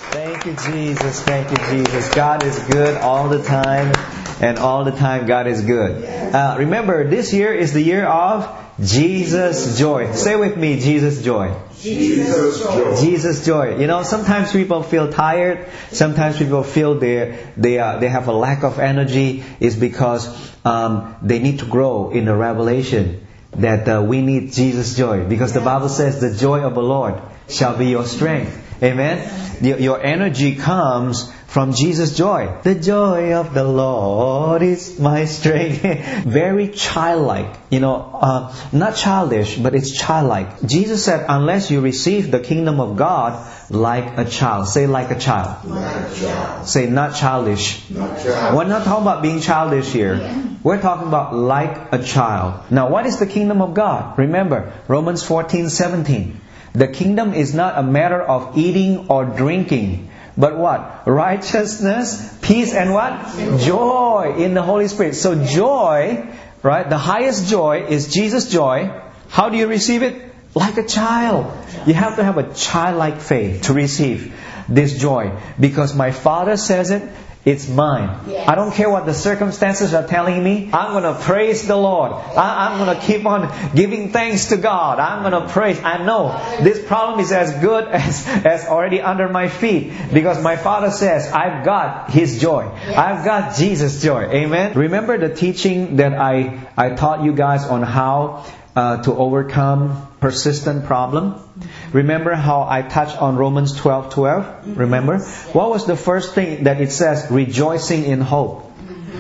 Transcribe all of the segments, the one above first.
Thank you, Jesus. Thank you, Jesus. God is good all the time, and all the time God is good. Remember, this year is the year of Jesus Joy. Say with me, Jesus Joy. Jesus Joy. Jesus Joy. You know, sometimes people feel tired. Sometimes people feel they have a lack of energy. It's because they need to grow in the revelation that we need Jesus Joy. Because the Bible says the joy of the Lord shall be your strength. Amen. Your energy comes from Jesus' joy. The joy of the Lord is my strength. Very childlike. You know, not childish, but it's childlike. Jesus said, unless you receive the kingdom of God like a child. Say like a child. Like a child. Say not childish. Not child. We're not talking about being childish here. We're talking about like a child. Now, what is the kingdom of God? Remember, Romans 14:17. The kingdom is not a matter of eating or drinking, but what? Righteousness, peace, and what? Joy in the Holy Spirit. So joy, right? The highest joy is Jesus' joy. How do you receive it? Like a child. You have to have a childlike faith to receive this joy. Because my Father says it, it's mine. I don't care what the circumstances are telling me. I'm going to praise the Lord. I'm going to keep on giving thanks to God. I'm going to praise. I know this problem is as good as already under my feet. Because my Father says, I've got His joy. I've got Jesus' joy. Amen. Remember the teaching that I taught you guys on how to overcome persistent problem? Remember how I touched on Romans 12:12? Remember? What was the first thing that it says? Rejoicing in hope.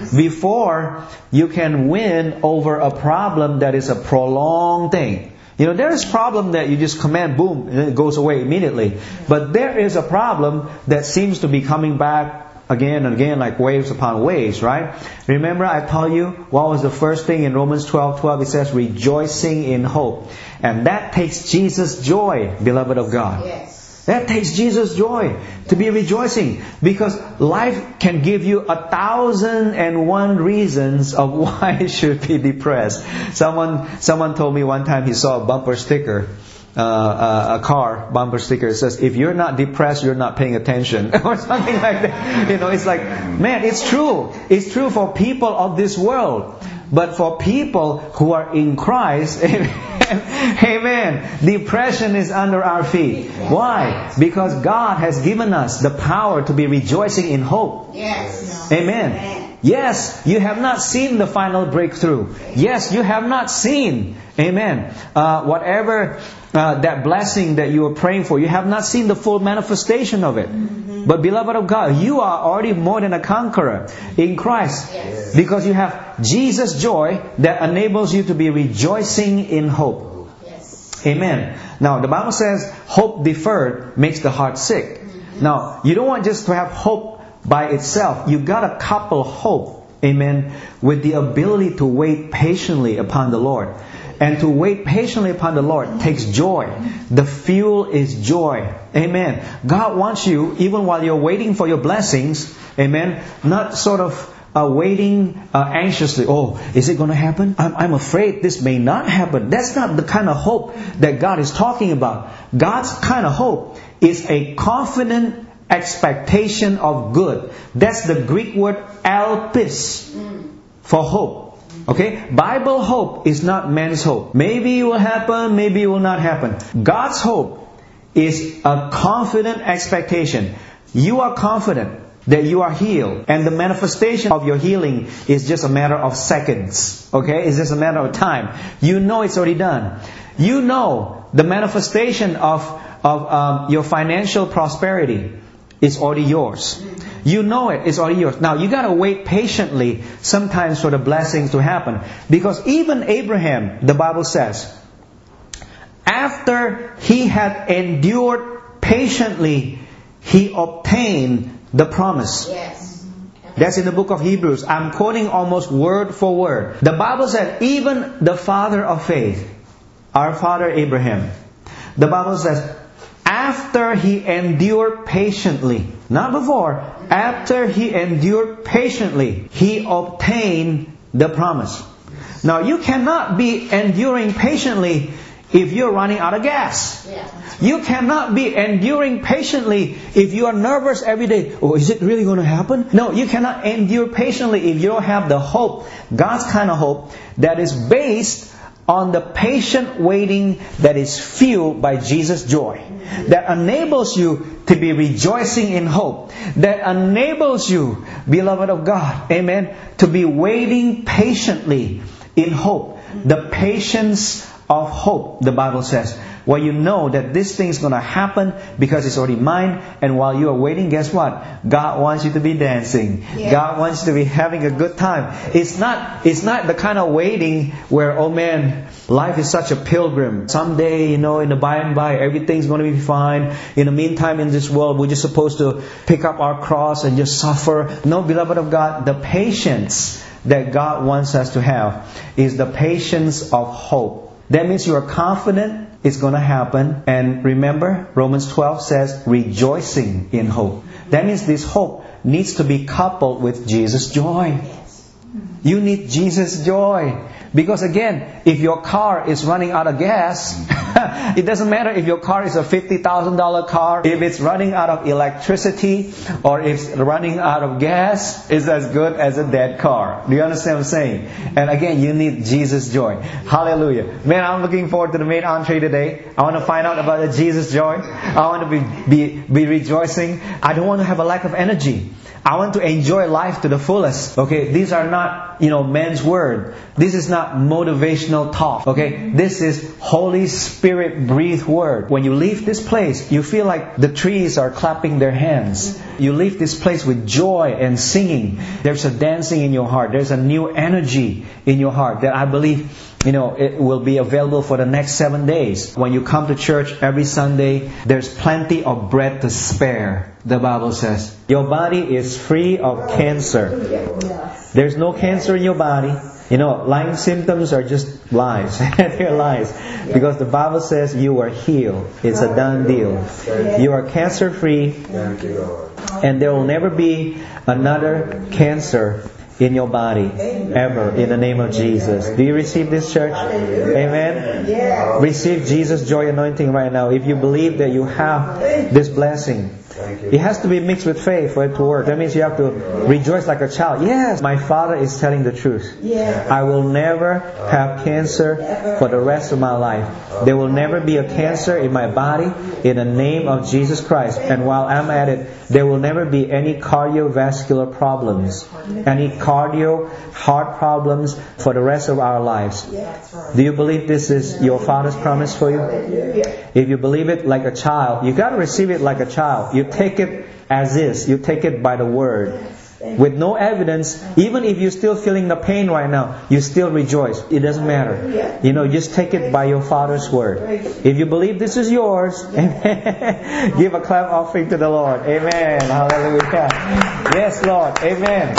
Before you can win over a problem that is a prolonged thing. You know, there is a problem that you just command, boom, and it goes away immediately. But there is a problem that seems to be coming back again and again, like waves upon waves, right? Remember I told you what was the first thing in Romans 12:12? It says rejoicing in hope. And that takes Jesus' joy, beloved of God. Yes. That takes Jesus' joy to be rejoicing. Because life can give you 1,001 reasons of why you should be depressed. Someone told me one time he saw a bumper sticker. A car bumper sticker says, if you're not depressed, you're not paying attention, or something like that. You know, it's like, man, it's true. It's true for people of this world. But for people who are in Christ, amen, depression is under our feet. Why? Because God has given us the power to be rejoicing in hope. Yes. Amen. Yes, you have not seen the final breakthrough. Yes, you have not seen, amen, whatever that blessing that you are praying for, you have not seen the full manifestation of it. But beloved of God, you are already more than a conqueror in Christ. Yes. Because you have Jesus' joy that enables you to be rejoicing in hope. Yes. Amen. Now, the Bible says, hope deferred makes the heart sick. Now, you don't want just to have hope by itself. You got to couple hope, amen, with the ability to wait patiently upon the Lord. And to wait patiently upon the Lord takes joy. The fuel is joy. Amen. God wants you, even while you're waiting for your blessings, amen, not sort of waiting anxiously. Oh, is it going to happen? I'm afraid this may not happen. That's not the kind of hope that God is talking about. God's kind of hope is a confident expectation of good. That's the Greek word elpis for hope. Okay? Bible hope is not man's hope. Maybe it will happen, maybe it will not happen. God's hope is a confident expectation. You are confident that you are healed. And the manifestation of your healing is just a matter of seconds. Okay? It's just a matter of time. You know it's already done. You know the manifestation of your financial prosperity is already yours. You know it, it's already yours. Now, you got to wait patiently sometimes for the blessings to happen. Because even Abraham, the Bible says, after he had endured patiently, he obtained the promise. Yes. That's in the book of Hebrews. I'm quoting almost word for word. The Bible said, even the father of faith, our father Abraham, the Bible says, after he endured patiently, not before, after he endured patiently, he obtained the promise. Now, you cannot be enduring patiently if you're running out of gas. You cannot be enduring patiently if you are nervous every day. Oh, is it really going to happen? No, you cannot endure patiently if you don't have the hope, God's kind of hope, that is based on the patient waiting that is fueled by Jesus' joy. That enables you to be rejoicing in hope. That enables you, beloved of God, amen, to be waiting patiently in hope. The patience of hope, the Bible says. Where you know that this thing is going to happen because it's already mine. And while you are waiting, guess what? God wants you to be dancing. Yeah. God wants you to be having a good time. It's not the kind of waiting where, oh man, life is such a pilgrim. Someday, in the by and by, everything's going to be fine. In the meantime, in this world, we're just supposed to pick up our cross and just suffer. No, beloved of God, the patience that God wants us to have is the patience of hope. That means you are confident it's going to happen. And remember, Romans 12 says, rejoicing in hope. That means this hope needs to be coupled with Jesus' joy. You need Jesus' joy. Because again, if your car is running out of gas, it doesn't matter if your car is a $50,000 car. If it's running out of electricity or if it's running out of gas, it's as good as a dead car. Do you understand what I'm saying? And again, you need Jesus' joy. Hallelujah. Man, I'm looking forward to the main entree today. I want to find out about the Jesus joy. I want to be rejoicing. I don't want to have a lack of energy. I want to enjoy life to the fullest. Okay, these are not, man's word. This is not motivational talk. Okay, this is Holy Spirit breathed word. When you leave this place, you feel like the trees are clapping their hands. You leave this place with joy and singing. There's a dancing in your heart. There's a new energy in your heart that I believe it will be available for the next 7 days. When you come to church every Sunday, there's plenty of bread to spare. The Bible says, your body is free of cancer. There's no cancer in your body. Lying symptoms are just lies. They're lies. Because the Bible says you are healed. It's a done deal. You are cancer free. And there will never be another cancer in your body ever, in the name of Jesus. Do you receive this, church? Amen? Receive Jesus' joy anointing right now. If you believe that you have this blessing, it has to be mixed with faith for it to work. That means you have to rejoice like a child. Yes, my Father is telling the truth. I will never have cancer for the rest of my life. There will never be a cancer in my body in the name of Jesus Christ. And while I'm at it, there will never be any cardiovascular problems, any heart problems for the rest of our lives. Do you believe this is your Father's promise for you? If you believe it like a child, you got to receive it like a child. You take it as is. You take it by the Word. With no evidence, even if you're still feeling the pain right now, you still rejoice. It doesn't matter. Just take it by your Father's Word. If you believe this is yours, amen. Give a clap offering to the Lord. Amen. Hallelujah. Yes, Lord. Amen.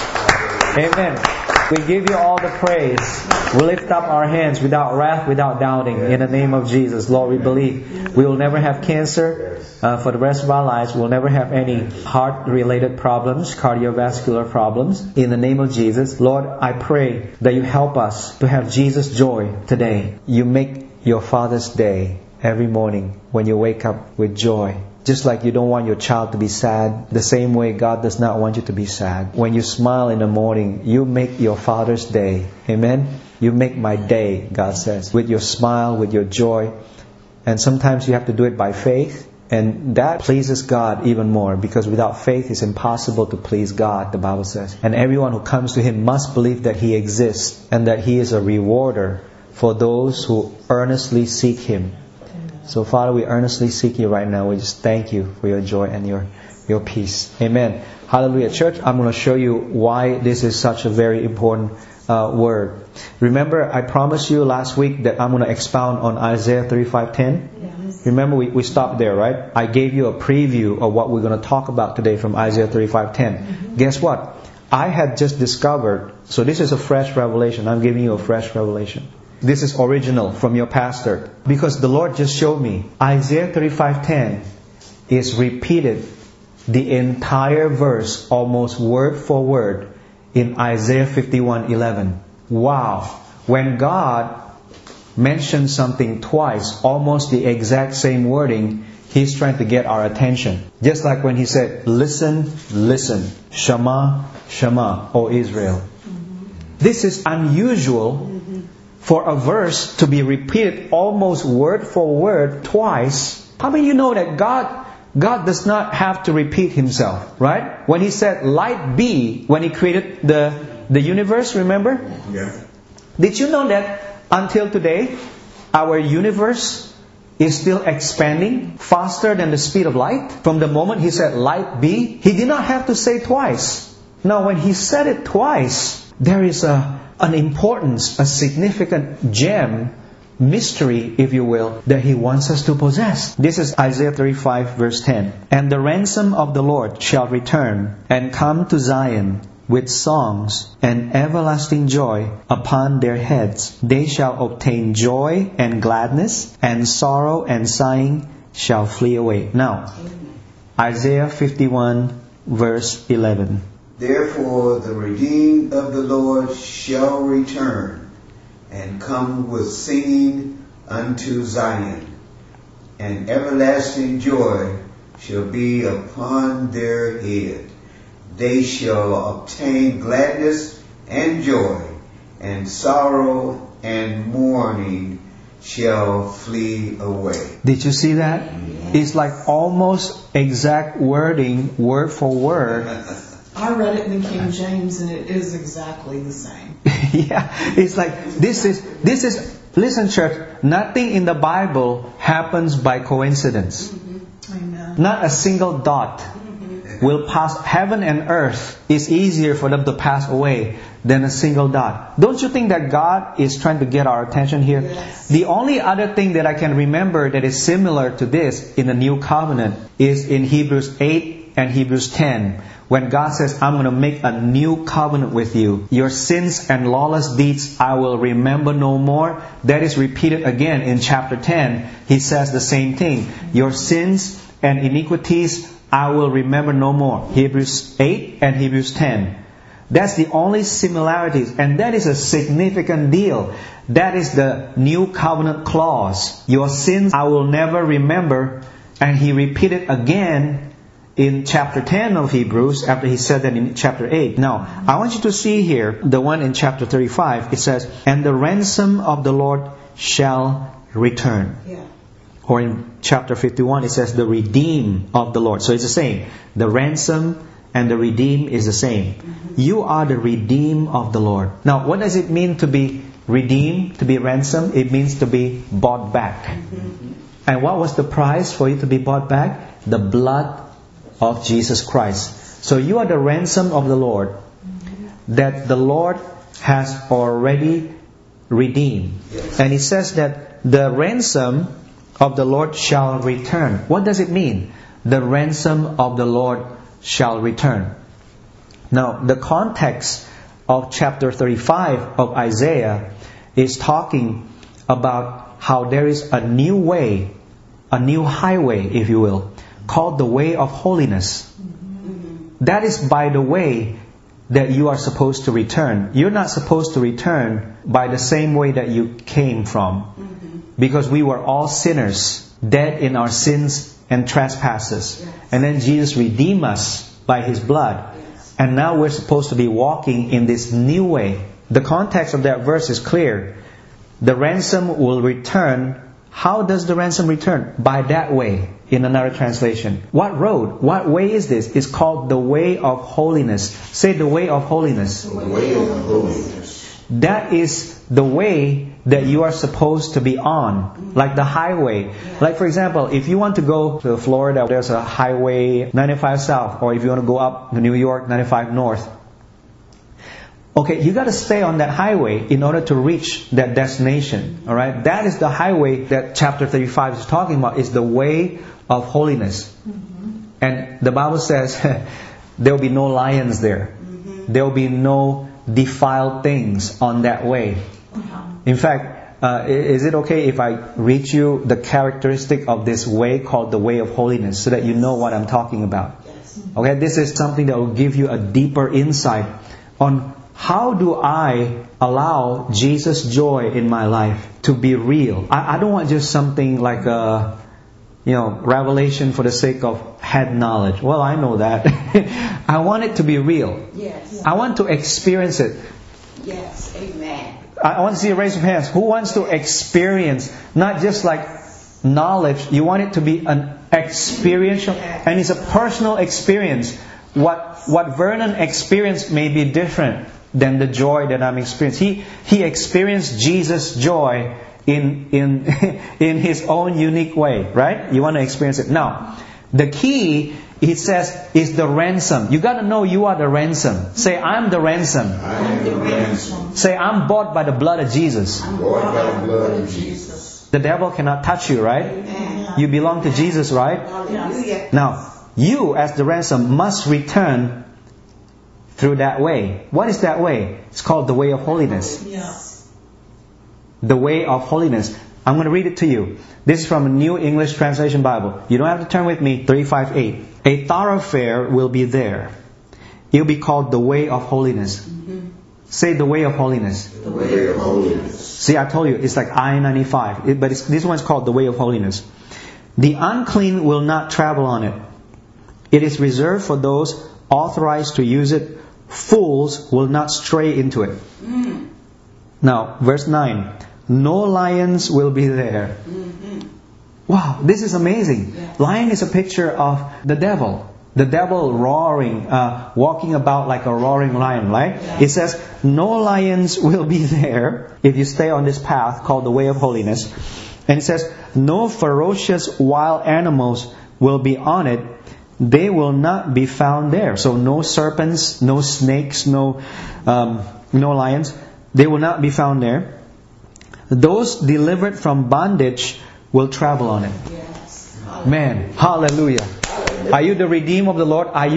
Amen. We give you all the praise. We lift up our hands without wrath, without doubting. In the name of Jesus, Lord, we believe we will never have cancer for the rest of our lives. We'll never have any heart-related problems, cardiovascular problems. In the name of Jesus, Lord, I pray that you help us to have Jesus' joy today. You make your Father's day every morning when you wake up with joy. Just like you don't want your child to be sad, the same way God does not want you to be sad. When you smile in the morning, you make your Father's day. Amen? You make my day, God says, with your smile, with your joy. And sometimes you have to do it by faith. And that pleases God even more, because without faith it's impossible to please God, the Bible says. And everyone who comes to Him must believe that He exists and that He is a rewarder for those who earnestly seek Him. So Father, we earnestly seek you right now. We just thank you for your joy and your peace. Amen. Hallelujah. Church, I'm going to show you why this is such a very important word. Remember, I promised you last week that I'm going to expound on Isaiah 35:10. Remember, we stopped there, right? I gave you a preview of what we're going to talk about today from Isaiah 35:10. Guess what? I had just discovered, so this is a fresh revelation. I'm giving you a fresh revelation. This is original from your pastor. Because the Lord just showed me. Isaiah 35:10 is repeated the entire verse, almost word for word, in Isaiah 51:11. Wow. When God mentions something twice, almost the exact same wording, He's trying to get our attention. Just like when He said, listen, listen, Shema, Shema, O Israel. This is unusual for a verse to be repeated almost word for word twice. How many of you know that God does not have to repeat Himself, right? When He said, light be, when He created the universe, remember? Yeah. Did you know that until today, our universe is still expanding faster than the speed of light? From the moment He said, light be, He did not have to say twice. Now, when He said it twice, there is an importance, a significant gem, mystery, if you will, that He wants us to possess. This is Isaiah 35 verse 10. And the ransom of the Lord shall return and come to Zion with songs and everlasting joy upon their heads. They shall obtain joy and gladness, and sorrow and sighing shall flee away. Now, Isaiah 51 verse 11. Therefore the redeemed of the Lord shall return and come with singing unto Zion, and everlasting joy shall be upon their head. They shall obtain gladness and joy, and sorrow and mourning shall flee away. Did you see that? It's like almost exact wording, word for word. I read it in the King James and it is exactly the same. Yeah, it's like this is listen, church, nothing in the Bible happens by coincidence. Amen. Not a single dot will pass. Heaven and earth is easier for them to pass away than a single dot. Don't you think that God is trying to get our attention here? Yes. The only other thing that I can remember that is similar to this in the New Covenant is in Hebrews 8 and Hebrews 10. When God says, I'm going to make a new covenant with you. Your sins and lawless deeds I will remember no more. That is repeated again in chapter 10. He says the same thing. Your sins and iniquities I will remember no more. Hebrews 8 and Hebrews 10. That's the only similarities. And that is a significant deal. That is the new covenant clause. Your sins I will never remember. And He repeated again in chapter 10 of Hebrews after He said that in chapter 8. Now, I want you to see here the one in chapter 35. It says, and the ransom of the Lord shall return. Yeah. Or in chapter 51 it says the redeem of the Lord. So it's the same. The ransom and the redeem is the same. You are the redeem of the Lord. Now, what does it mean to be redeemed, to be ransomed? It means to be bought back. And what was the price for you to be bought back? The blood of Jesus Christ. So you are the ransom of the Lord that the Lord has already redeemed. And it says that the ransom of the Lord shall return. What does it mean? The ransom of the Lord shall return. Now, the context of chapter 35 of Isaiah is talking about how there is a new way, a new highway, if you will, called the way of holiness. That is by the way that you are supposed to return. You're not supposed to return by the same way that you came from. Because we were all sinners, dead in our sins and trespasses. And then Jesus redeemed us by His blood. And now we're supposed to be walking in this new way. The context of that verse is clear. The ransom will return. How does the ransom return? By that way, in another translation. What road? What way is this? It's called the way of holiness. Say the way of holiness. The way of holiness. That is the way that you are supposed to be on. Like the highway. Like for example, if you want to go to Florida, there's a highway 95 South. Or if you want to go up to New York, 95 North. Okay, you got to stay on that highway in order to reach that destination. Alright? That is the highway that chapter 35 is talking about. It's the way of holiness. And the Bible says there will be no lions there. There will be no defiled things on that way. In fact, is it okay if I read you the characteristic of this way called the way of holiness so that you know what I'm talking about? Okay, this is something that will give you a deeper insight on how do I allow Jesus' joy in my life to be real? I don't want just something like a, revelation for the sake of head knowledge. Well, I know that. I want it to be real. Yes. I want to experience it. Yes. Amen. I want to see a raise of hands. Who wants to experience, not just like knowledge, you want it to be an experiential, and it's a personal experience. What Vernon experienced may be different than the joy that I'm experiencing. He experienced Jesus' joy in his own unique way, right? You want to experience it. Now, the key, it says, is the ransom. You got to know you are the ransom. Say, I'm the ransom. I am the ransom. Say, I'm bought by the blood of Jesus. Bought by the blood of Jesus. The devil cannot touch you, right? Amen. You belong to Jesus, right? Hallelujah. Now, you as the ransom must return through that way. What is that way? It's called the way of holiness. Yes. The way of holiness. I'm going to read it to you. This is from a New English Translation Bible. You don't have to turn with me. 358. A thoroughfare will be there. It will be called the way of holiness. Mm-hmm. Say the way of holiness. The way of holiness. See, I told you, it's like I-95. But this one's called the way of holiness. The unclean will not travel on it. It is reserved for those authorized to use it. Fools will not stray into it. Mm. Now, verse 9. No lions will be there. Mm-hmm. Wow, this is amazing. Yes. Lion is a picture of the devil. The devil roaring, walking about like a roaring lion, right? Yes. It says, no lions will be there if you stay on this path called the way of holiness. And it says, no ferocious wild animals will be on it. They will not be found there. So no serpents, no snakes, no lions. They will not be found there. Those delivered from bondage will travel on it. Yes. Man, hallelujah. Are you the redeemed of the Lord? Are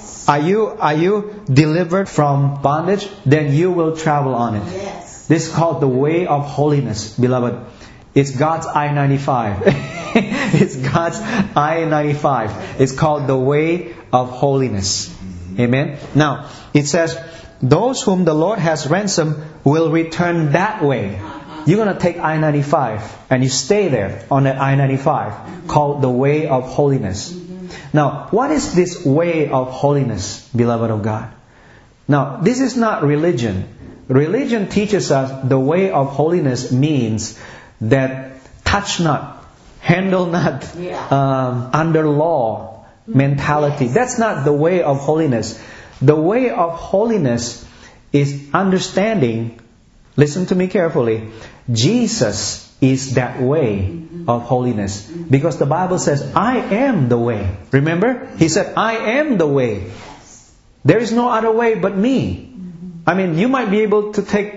you delivered from bondage? Then you will travel on it. Yes. This is called the way of holiness, beloved. It's God's I-95. It's God's I-95. It's called the way of holiness. Amen. Now, it says, those whom the Lord has ransomed will return that way. You're going to take I-95 and you stay there on that I-95 called the way of holiness. Now, what is this way of holiness, beloved of God? Now, this is not religion. Religion teaches us the way of holiness means that touch not, handle not, under law mentality. That's not the way of holiness. The way of holiness is understanding, listen to me carefully, Jesus is that way of holiness. Because the Bible says, I am the way. Remember? He said, I am the way. There is no other way but me. I mean, you might be able to take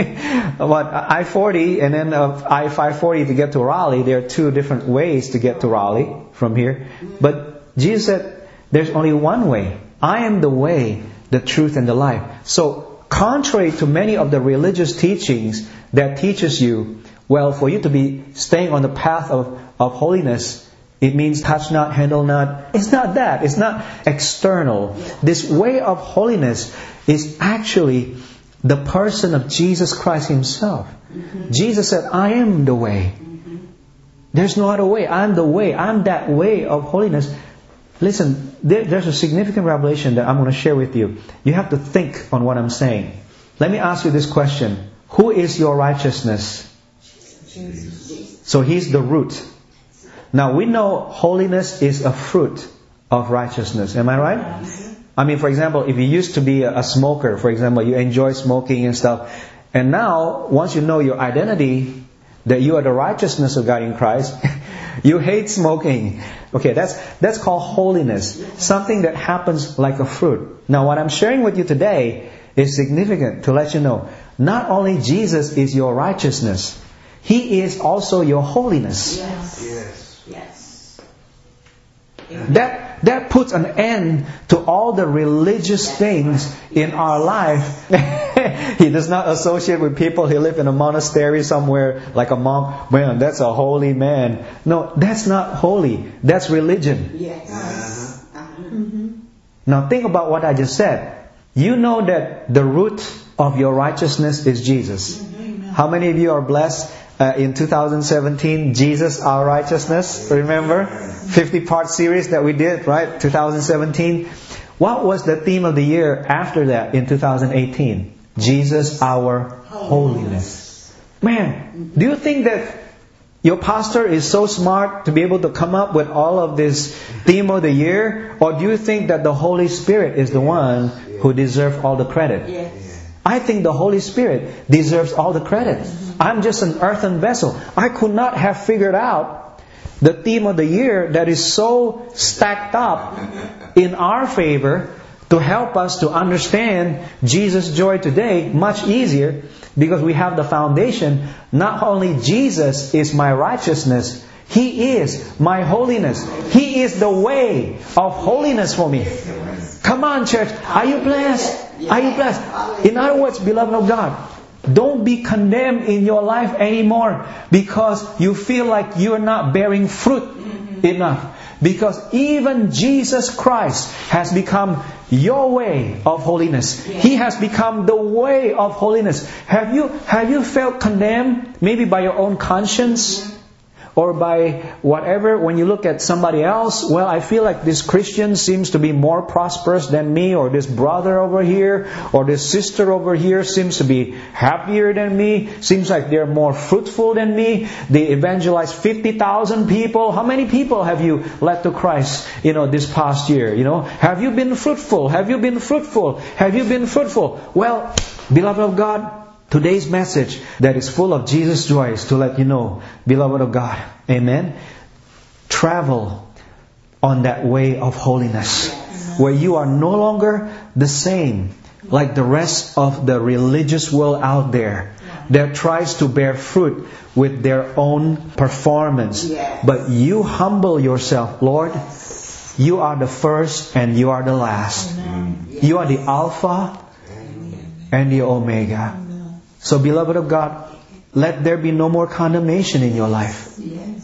I-40 and then I-540 to get to Raleigh. There are two different ways to get to Raleigh from here. But Jesus said, there's only one way. I am the way, the truth, and the life. So, contrary to many of the religious teachings that teaches you, well, for you to be staying on the path of holiness, it means touch not, handle not. It's not that. It's not external. This way of holiness is actually the person of Jesus Christ Himself. Mm-hmm. Jesus said, I am the way. Mm-hmm. There's no other way. I'm the way. I'm that way of holiness. Listen, there's a significant revelation that I'm going to share with you. You have to think on what I'm saying. Let me ask you this question. Who is your righteousness? Jesus. So He's the root. Now we know holiness is a fruit of righteousness. Am I right? Yes. I mean, for example, if you used to be a smoker, for example, you enjoy smoking and stuff, and now once you know your identity, that you are the righteousness of God in Christ, you hate smoking. Okay, that's called holiness. Something that happens like a fruit. Now what I'm sharing with you today is significant to let you know, not only Jesus is your righteousness, He is also your holiness. Yes. Yes. That puts an end to all the religious things in our life. He does not associate with people who live in a monastery somewhere like a monk. Man, that's a holy man. No, that's not holy. That's religion. Yes. Now think about what I just said. You know that the root of your righteousness is Jesus. How many of you are blessed in 2017? Jesus, our righteousness. Remember? 50-part series that we did, right? 2017. What was the theme of the year after that in 2018? Jesus, our holiness. Man, do you think that your pastor is so smart to be able to come up with all of this theme of the year? Or do you think that the Holy Spirit is the one who deserves all the credit? Yes. I think the Holy Spirit deserves all the credit. I'm just an earthen vessel. I could not have figured out the theme of the year that is so stacked up in our favor to help us to understand Jesus' joy today much easier, because we have the foundation. Not only Jesus is my righteousness, He is my holiness. He is the way of holiness for me. Come on, church. Are you blessed? Are you blessed? In other words, beloved of God, don't be condemned in your life anymore because you feel like you're not bearing fruit enough. Because even Jesus Christ has become your way of holiness. He has become the way of holiness. Have you felt condemned maybe by your own conscience? Or by whatever, when you look at somebody else, well, I feel like this Christian seems to be more prosperous than me, or this brother over here, or this sister over here seems to be happier than me, seems like they're more fruitful than me. They evangelize 50,000 people. How many people have you led to Christ, this past year? Have you been fruitful? Have you been fruitful? Have you been fruitful? Well, beloved of God, today's message that is full of Jesus' joy is to let you know, beloved of God, amen, travel on that way of holiness, where you are no longer the same like the rest of the religious world out there that tries to bear fruit with their own performance. But you humble yourself. Lord, you are the first and you are the last. You are the Alpha and the Omega. So, beloved of God, let there be no more condemnation in your life.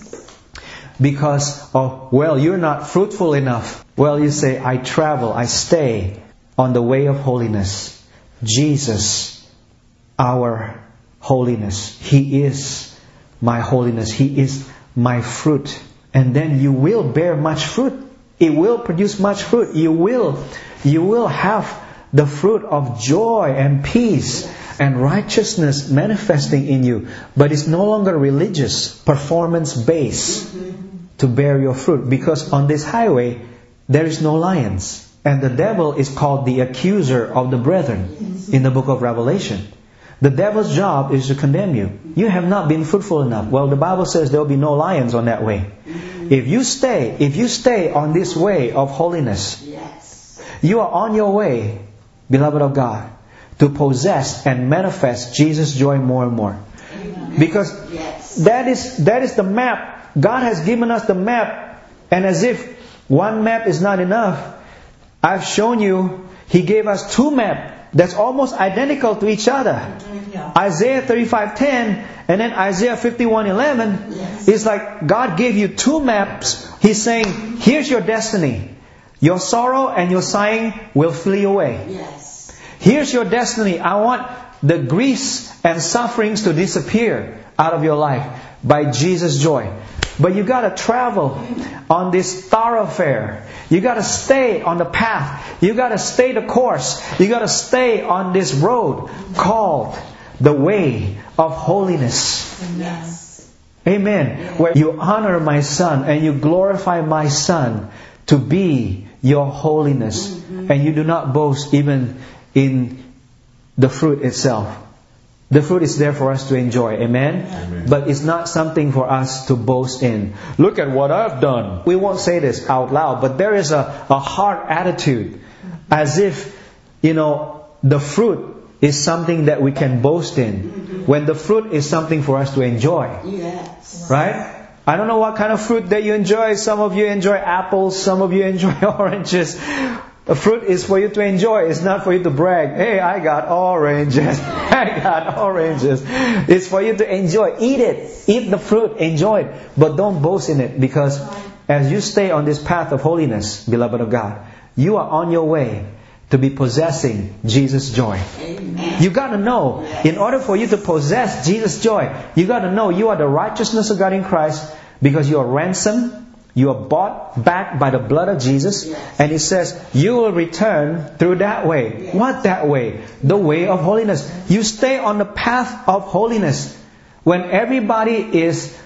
Because you're not fruitful enough. Well, you say, I travel, I stay on the way of holiness. Jesus, our holiness. He is my holiness. He is my fruit. And then you will bear much fruit. It will produce much fruit. You will have the fruit of joy and peace and righteousness manifesting in you. But it's no longer religious, performance-based to bear your fruit. Because on this highway, there is no lions. And the devil is called the accuser of the brethren in the book of Revelation. The devil's job is to condemn you. You have not been fruitful enough. Well, the Bible says there will be no lions on that way. If you stay on this way of holiness, you are on your way, beloved of God, to possess and manifest Jesus' joy more and more. Because that is the map. God has given us the map. And as if one map is not enough, I've shown you, He gave us two maps that's almost identical to each other. Isaiah 35:10 and then Isaiah 51:11 is like God gave you two maps. He's saying, here's your destiny. Your sorrow and your sighing will flee away. Here's your destiny. I want the griefs and sufferings to disappear out of your life by Jesus' joy. But you got to travel on this thoroughfare. You got to stay on the path. You got to stay the course. You got to stay on this road called the way of holiness. Amen. Where you honor my Son and you glorify my Son to be your holiness. And you do not boast even in the fruit itself. The fruit is there for us to enjoy. Amen? But it's not something for us to boast in. Look at what I've done. We won't say this out loud, but there is a heart attitude. As if, the fruit is something that we can boast in. When the fruit is something for us to enjoy. Right? I don't know what kind of fruit that you enjoy. Some of you enjoy apples. Some of you enjoy oranges. A fruit is for you to enjoy. It's not for you to brag. Hey, I got oranges. I got oranges. It's for you to enjoy. Eat it. Eat the fruit. Enjoy it. But don't boast in it. Because as you stay on this path of holiness, beloved of God, you are on your way to be possessing Jesus' joy. Amen. You got to know, in order for you to possess Jesus' joy, you got to know you are the righteousness of God in Christ because you are ransomed, you are bought back by the blood of Jesus. Yes. And it says you will return through that way. Yes. What that way? The way of holiness. You stay on the path of holiness. When everybody is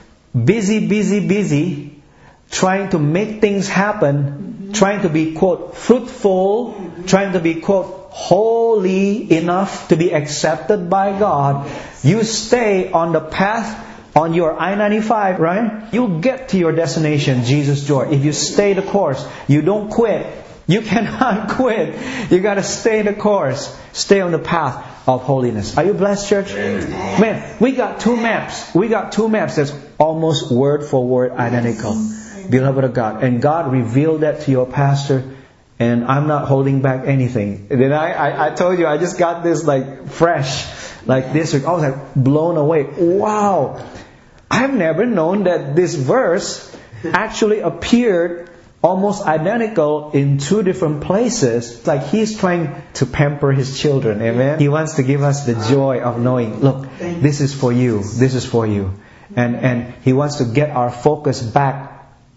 busy, trying to make things happen, trying to be, quote, fruitful, trying to be, quote, holy enough to be accepted by God, you stay on the path on your I-95, right? You'll get to your destination, Jesus' joy. If you stay the course, you don't quit. You cannot quit. You got to stay the course. Stay on the path of holiness. Are you blessed, church? Amen. Man, we got two maps. We got two maps that's almost word for word identical. Beloved of God. And God revealed that to your pastor. And I'm not holding back anything. Then I told you, I just got this like fresh, like this. I was like blown away. Wow. I've never known that this verse actually appeared almost identical in two different places. It's like He's trying to pamper His children. Amen. He wants to give us the joy of knowing, look, this is for you. This is for you. And He wants to get our focus back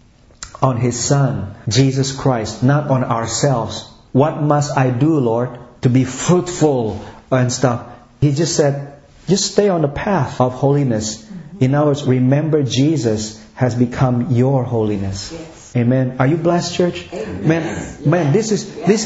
on His Son, Jesus Christ, not on ourselves. What must I do, Lord, to be fruitful and stuff? He just said, just stay on the path of holiness. In other words, remember Jesus has become your holiness. Yes. Amen. Are you blessed, church? Amen. Man, this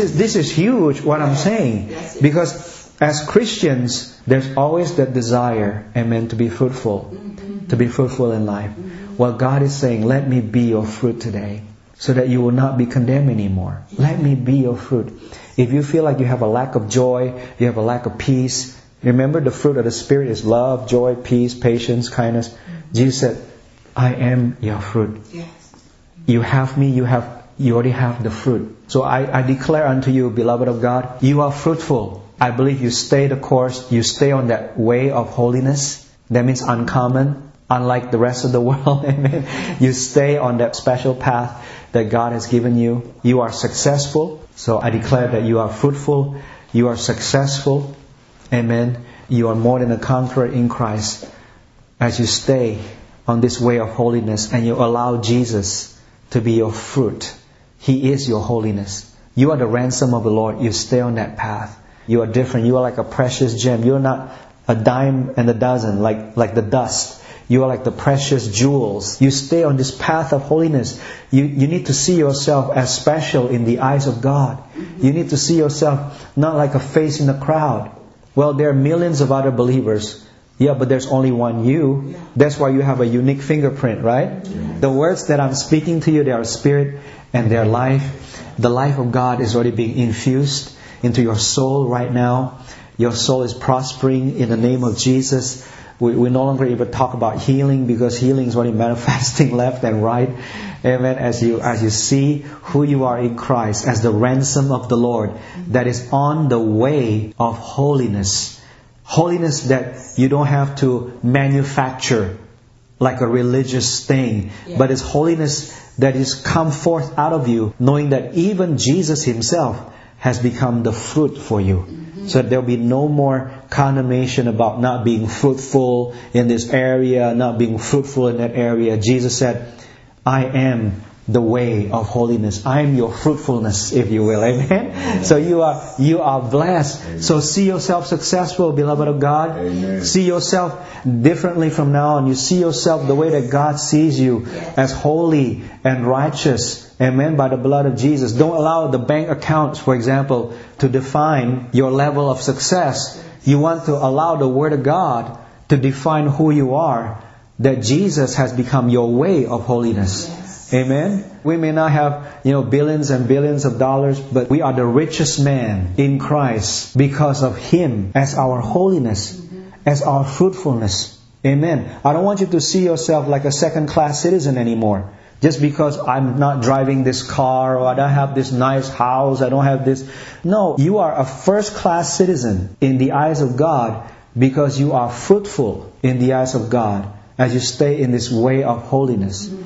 is huge what I'm saying. Yes. Because as Christians, there's always that desire, amen, to be fruitful. To be fruitful in life. Well, God is saying, let me be your fruit today, so that you will not be condemned anymore. Let me be your fruit. If you feel like you have a lack of joy, you have a lack of peace, remember the fruit of the Spirit is love, joy, peace, patience, kindness. Jesus said, I am your fruit. Yes. You have me, you already have the fruit. So I declare unto you, beloved of God, you are fruitful. I believe you stay the course, you stay on that way of holiness. That means uncommon. Unlike the rest of the world, amen. You stay on that special path that God has given you. You are successful. So I declare that you are fruitful. You are successful. Amen. You are more than a conqueror in Christ. As you stay on this way of holiness and you allow Jesus to be your fruit. He is your holiness. You are the ransom of the Lord. You stay on that path. You are different. You are like a precious gem. You are not a dime and a dozen like the dust. You are like the precious jewels. You stay on this path of holiness. You need to see yourself as special in the eyes of God. You need to see yourself not like a face in the crowd. Well, there are millions of other believers. Yeah, but there's only one you. That's why you have a unique fingerprint, right? The words that I'm speaking to you, they are spirit and they are life. The life of God is already being infused into your soul right now. Your soul is prospering in the name of Jesus. We're no longer able to talk about healing because healing is already manifesting left and right. Amen. As you see who you are in Christ as the ransom of the Lord that is on the way of holiness. Holiness that you don't have to manufacture like a religious thing. But it's holiness that is come forth out of you, knowing that even Jesus Himself has become the fruit for you. So there'll be no more condemnation about not being fruitful in this area, not being fruitful in that area. Jesus said, I am the way of holiness. I am your fruitfulness, if you will. Amen. So you are blessed. Amen. So see yourself successful, beloved of God. Amen. See yourself differently from now on. You see yourself the way that God sees you, as holy and righteous. Amen. By the blood of Jesus. Don't allow the bank accounts, for example, to define your level of success. You want to allow the Word of God to define who you are. That Jesus has become your way of holiness. Amen. We may not have, billions and billions of dollars, but we are the richest man in Christ because of Him as our holiness, as our fruitfulness. Amen. I don't want you to see yourself like a second-class citizen anymore. Just because I'm not driving this car, or I don't have this nice house, I don't have this. No, you are a first-class citizen in the eyes of God because you are fruitful in the eyes of God as you stay in this way of holiness.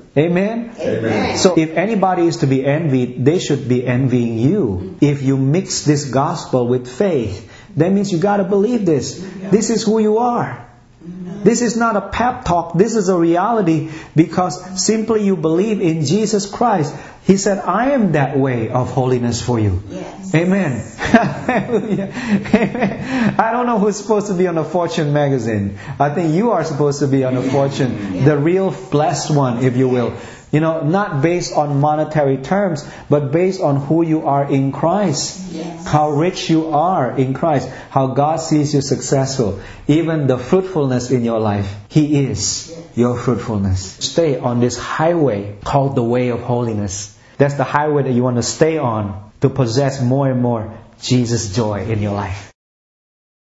Amen? Amen. So if anybody is to be envied, they should be envying you. If you mix this gospel with faith, that means you got to believe this. This is who you are. This is not a pep talk. This is a reality because simply you believe in Jesus Christ. He said, I am that way of holiness for you. Yes. Amen. Hallelujah. Amen. I don't know who's supposed to be on a Fortune magazine. I think you are supposed to be on a Fortune. The real blessed one, if you will. You know, not based on monetary terms, but based on who you are in Christ. Yes. How rich you are in Christ. How God sees you successful. Even the fruitfulness in your life. He is your fruitfulness. Stay on this highway called the way of holiness. That's the highway that you want to stay on to possess more and more Jesus' joy in your life.